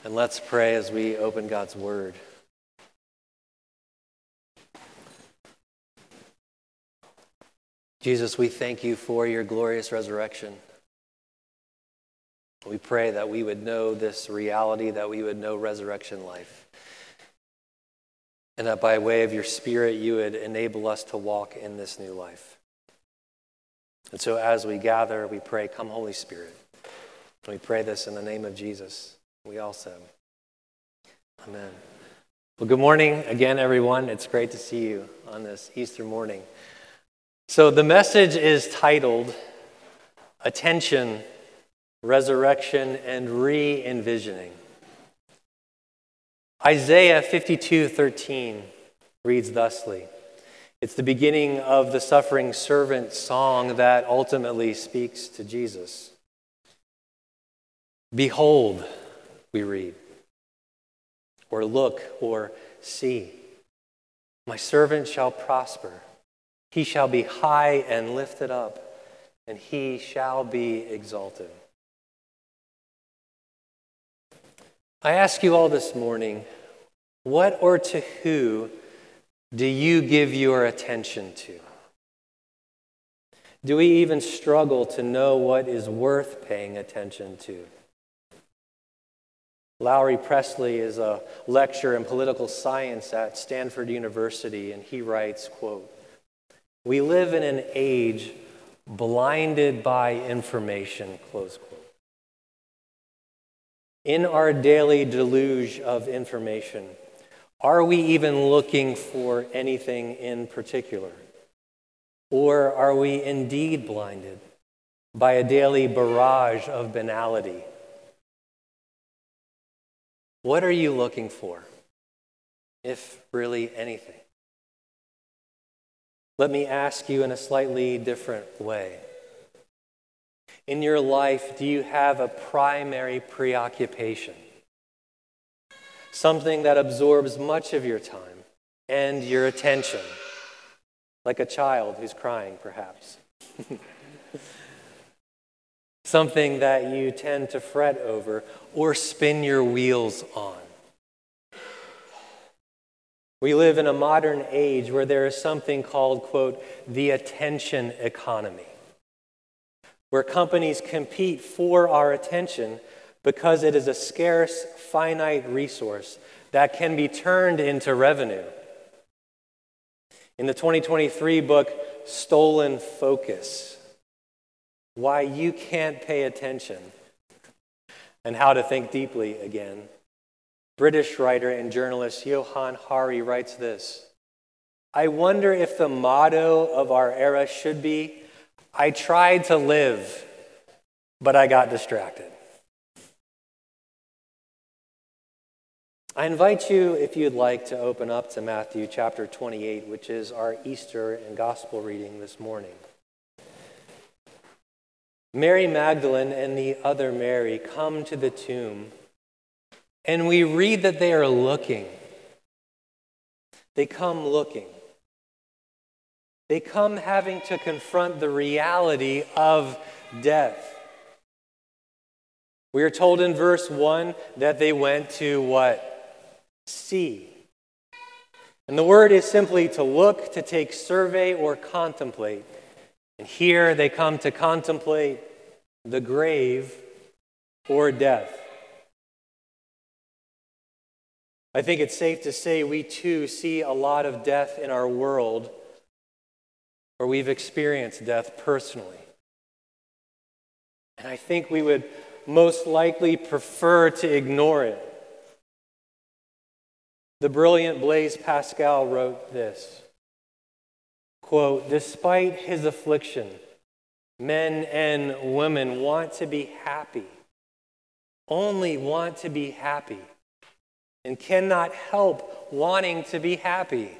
And let's pray as we open God's Word. Jesus, we thank you for your glorious resurrection. We pray that we would know this reality, that we would know resurrection life. And that by way of your Spirit, you would enable us to walk in this new life. And so as we gather, we pray, come Holy Spirit. And we pray this in the name of Jesus. We all said, amen. Well, good morning again, everyone. It's great to see you on this Easter morning. So the message is titled, Attention, Resurrection, and Re-envisioning. Isaiah 52:13 reads thusly. It's the beginning of the suffering servant song that ultimately speaks to Jesus. Behold, we read, or look, or see. My servant shall prosper. He shall be high and lifted up, and he shall be exalted. I ask you all this morning, what or to who do you give your attention to? Do we even struggle to know what is worth paying attention to? Lowry Presley is a lecturer in political science at Stanford University, and he writes, quote, "We live in an age blinded by information," close quote. In our daily deluge of information, are we even looking for anything in particular? Or are we indeed blinded by a daily barrage of banality? What are you looking for, if really anything? Let me ask you in a slightly different way. In your life, do you have a primary preoccupation? Something that absorbs much of your time and your attention, like a child who's crying, perhaps. Something that you tend to fret over or spin your wheels on. We live in a modern age where there is something called, quote, the attention economy, where companies compete for our attention because it is a scarce, finite resource that can be turned into revenue. In the 2023 book, Stolen Focus, Why You Can't Pay Attention and How to Think Deeply Again, British writer and journalist Johann Hari writes this, "I wonder if the motto of our era should be, I tried to live, but I got distracted." I invite you, if you'd like, to open up to Matthew chapter 28, which is our Easter and gospel reading this morning. Mary Magdalene and the other Mary come to the tomb, and we read that they are looking. They come looking. They come having to confront the reality of death. We are told in verse 1 that they went to what? See. And the word is simply to look, to take survey, or contemplate. And here they come to contemplate the grave or death. I think it's safe to say we too see a lot of death in our world, or we've experienced death personally. And I think we would most likely prefer to ignore it. The brilliant Blaise Pascal wrote this, quote, "Despite his affliction, men and women want to be happy, only want to be happy, and cannot help wanting to be happy.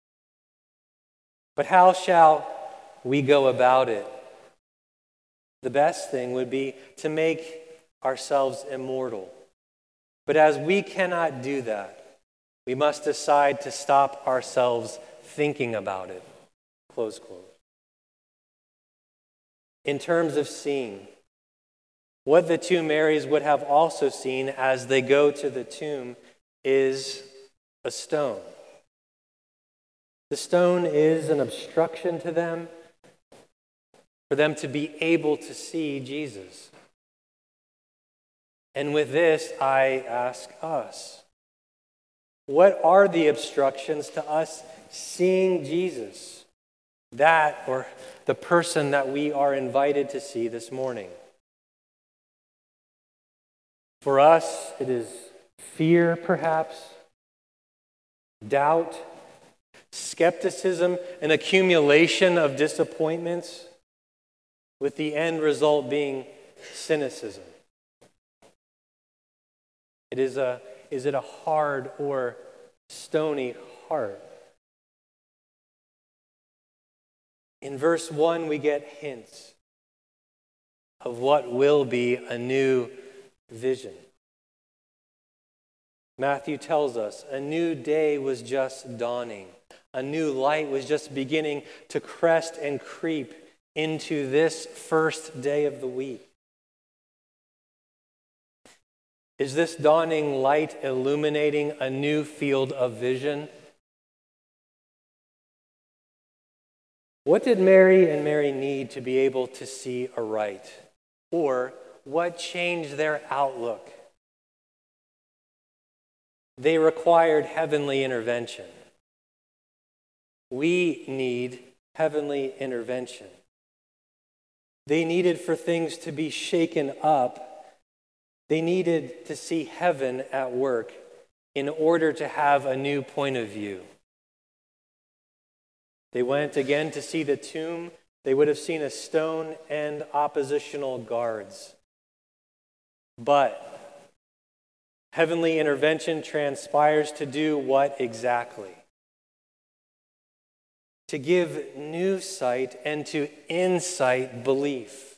But how shall we go about it? The best thing would be to make ourselves immortal. But as we cannot do that, we must decide to stop ourselves thinking about it." Close quote. In terms of seeing, What the two Marys would have also seen as they go to the tomb is a stone. The stone is an obstruction to them, for them to be able to see Jesus. And with this, I ask us, what are the obstructions to us seeing Jesus? That, or the person that we are invited to see this morning. For us, it is fear, perhaps, doubt, skepticism, an accumulation of disappointments, with the end result being cynicism. Is it a hard or stony heart? In verse 1, we get hints of what will be a new vision. Matthew tells us a new day was just dawning. A new light was just beginning to crest and creep into this first day of the week. Is this dawning light illuminating a new field of vision? What did Mary and Mary need to be able to see aright? Or what changed their outlook? They required heavenly intervention. We need heavenly intervention. They needed for things to be shaken up. They needed to see heaven at work in order to have a new point of view. They went again to see the tomb. They would have seen a stone and oppositional guards. But heavenly intervention transpires to do what exactly? To give new sight and to incite belief.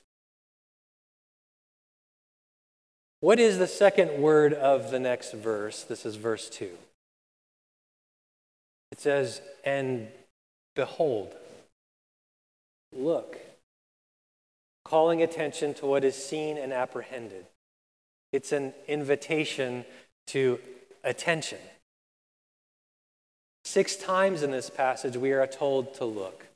What is the second word of the next verse? This is verse 2. It says, and behold, look, calling attention to what is seen and apprehended. It's an invitation to attention. 6 times in this passage we are told to look.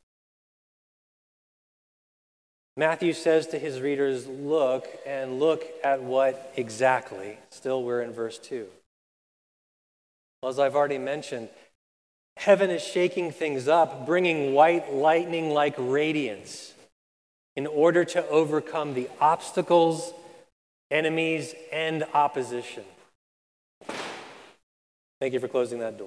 Matthew says to his readers, look, and look at what exactly? Still, we're in verse 2. Well, as I've already mentioned, heaven is shaking things up, bringing white lightning-like radiance in order to overcome the obstacles, enemies, and opposition. Thank you for closing that door.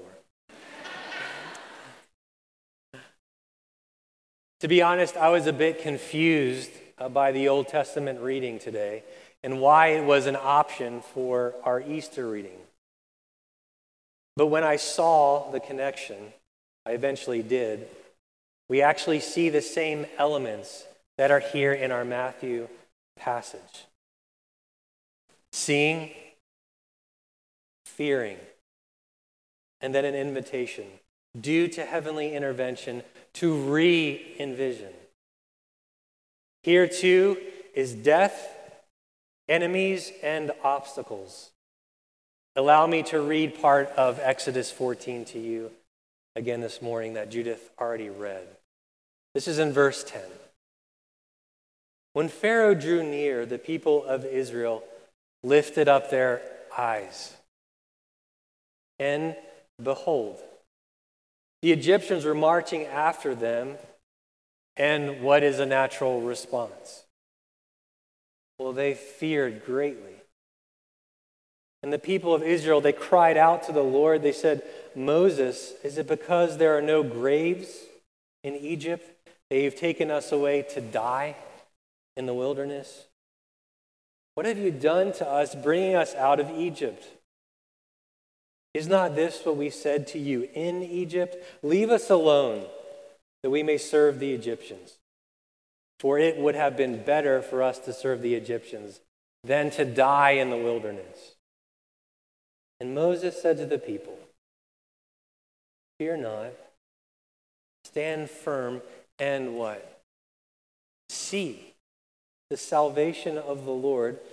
To be honest, I was a bit confused by the Old Testament reading today and why it was an option for our Easter reading. But when I saw the connection, I eventually did, we actually see the same elements that are here in our Matthew passage. Seeing, fearing, and then an invitation due to heavenly intervention to re-envision. Here too is death, enemies, and obstacles. Allow me to read part of Exodus 14 to you again this morning that Judith already read. This is in verse 10. When Pharaoh drew near, the people of Israel lifted up their eyes. And behold, the Egyptians were marching after them, and what is a natural response? Well, they feared greatly. And the people of Israel, they cried out to the Lord. They said, Moses, is it because there are no graves in Egypt that you've taken us away to die in the wilderness? What have you done to us, bringing us out of Egypt? Is not this what we said to you in Egypt? Leave us alone, that we may serve the Egyptians. For it would have been better for us to serve the Egyptians than to die in the wilderness. And Moses said to the people, fear not, stand firm, and what? See the salvation of the Lord,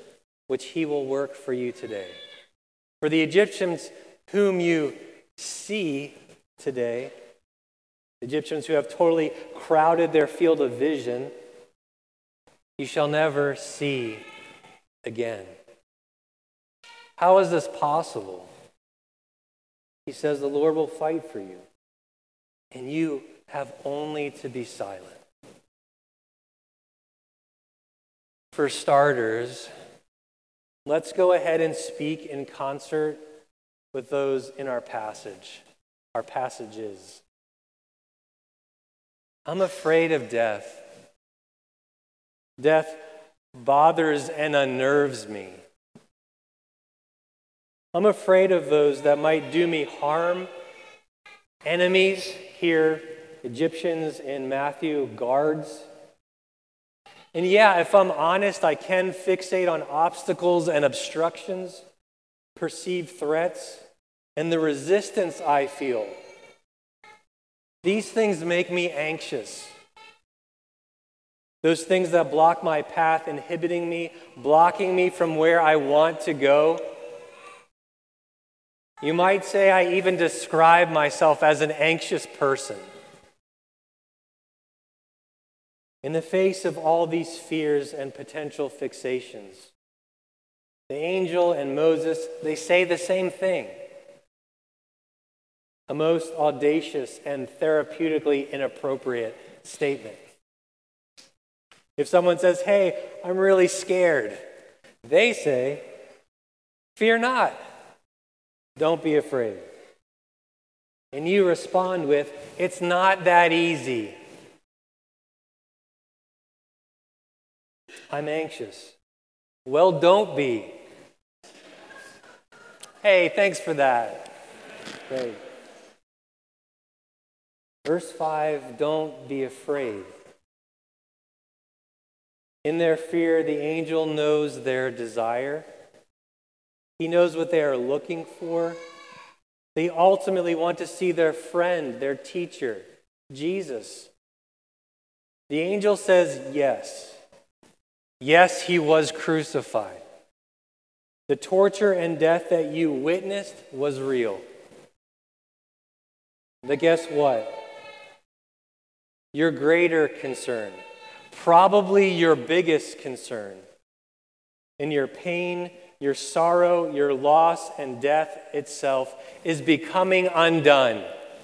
which he will work for you today. For the Egyptians whom you see today, Egyptians who have totally crowded their field of vision, you shall never see again. How is this possible? He says the Lord will fight for you, and you have only to be silent. For starters, let's go ahead and speak in concert with those in our passage, our passages. I'm afraid of death. Death bothers and unnerves me. I'm afraid of those that might do me harm. Enemies here, Egyptians in Matthew, guards. And yeah, if I'm honest, I can fixate on obstacles and obstructions, perceived threats, and the resistance I feel. These things make me anxious. Those things that block my path, inhibiting me, blocking me from where I want to go. You might say I even describe myself as an anxious person. In the face of all these fears and potential fixations, the angel and Moses, they say the same thing. A most audacious and therapeutically inappropriate statement. If someone says, "Hey, I'm really scared," they say, "Fear not. Don't be afraid." And you respond with, "It's not that easy. I'm anxious." Well, don't be. Hey, thanks for that. Great. Verse 5, don't be afraid. In their fear, the angel knows their desire. He knows what they are looking for. They ultimately want to see their friend, their teacher, Jesus. The angel says yes. Yes, he was crucified. The torture and death that you witnessed was real. But guess what? Your greater concern, probably your biggest concern, in your pain, your sorrow, your loss, and death itself is becoming undone.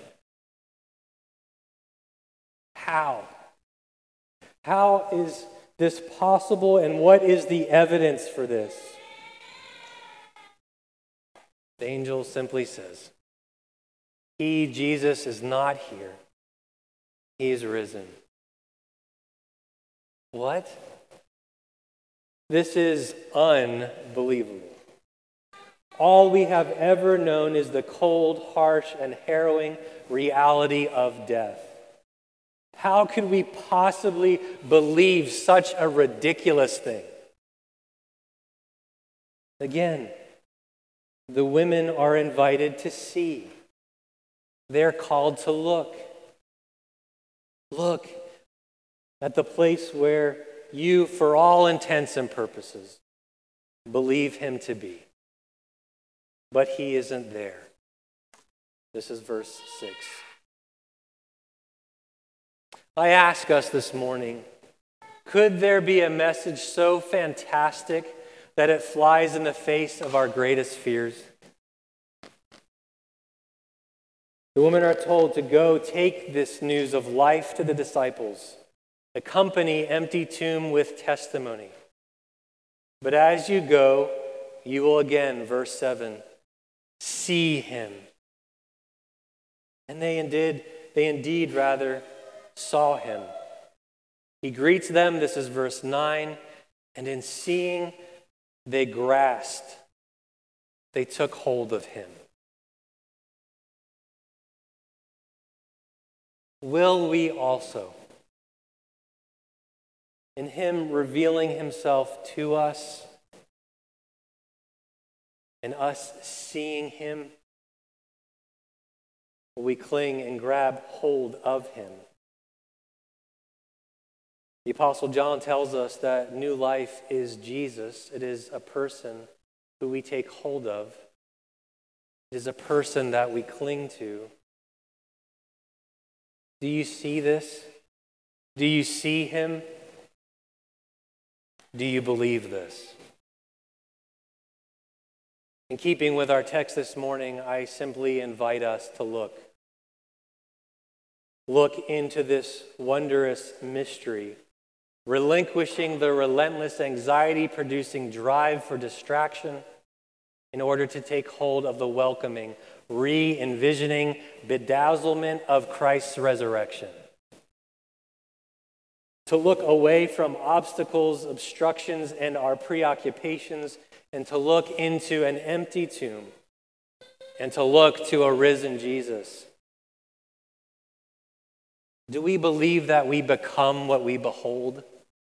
How? How is this possible, and what is the evidence for this? The angel simply says, He, Jesus, is not here. He is risen. What? This is unbelievable. All we have ever known is the cold, harsh, and harrowing reality of death. How could we possibly believe such a ridiculous thing? Again, the women are invited to see. They're called to look. Look at the place where you, for all intents and purposes, believe him to be. But he isn't there. This is verse 6. I ask us this morning, could there be a message so fantastic that it flies in the face of our greatest fears? The women are told to go take this news of life to the disciples, accompany empty tomb with testimony. But as you go, you will again, verse 7, see him. And they indeed saw him. He greets them, this is verse 9, and in seeing, they grasped, they took hold of him. Will we also, in him revealing himself to us and us seeing him, will we cling and grab hold of him? The Apostle John tells us that new life is Jesus. It is a person who we take hold of. It is a person that we cling to. Do you see this? Do you see him? Do you believe this? In keeping with our text this morning, I simply invite us to look. Look into this wondrous mystery, relinquishing the relentless anxiety-producing drive for distraction in order to take hold of the welcoming, re-envisioning bedazzlement of Christ's resurrection. To look away from obstacles, obstructions, and our preoccupations, and to look into an empty tomb, and to look to a risen Jesus. Do we believe that we become what we behold?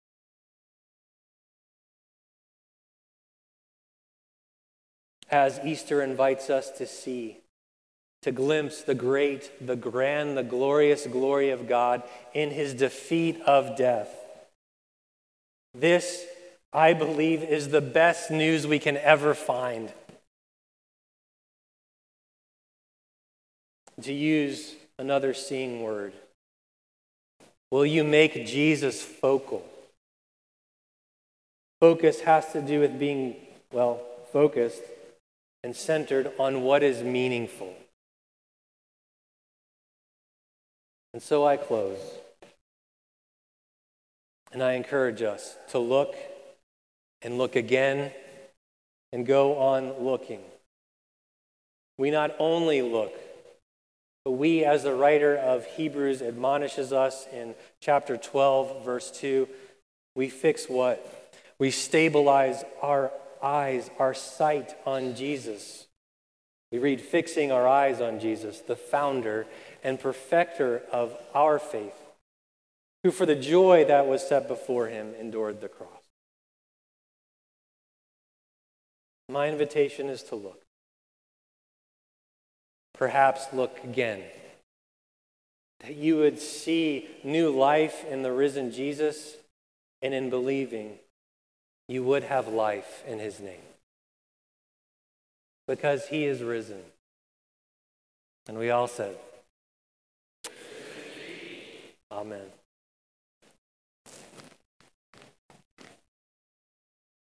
As Easter invites us to see, to glimpse the great, the grand, the glorious glory of God in his defeat of death. This, I believe, is the best news we can ever find. To use another seeing word, will you make Jesus focal? Focus has to do with being, focused and centered on what is meaningful. And so I close. And I encourage us to look and look again and go on looking. We not only look, but we, as the writer of Hebrews admonishes us in chapter 12, verse 2, we fix what? We stabilize our eyes, our sight on Jesus. We read, fixing our eyes on Jesus, the founder and perfecter of our faith, who for the joy that was set before him endured the cross. My invitation is to look. Perhaps look again. That you would see new life in the risen Jesus, and in believing, you would have life in his name. Because he is risen. And we all said, Amen.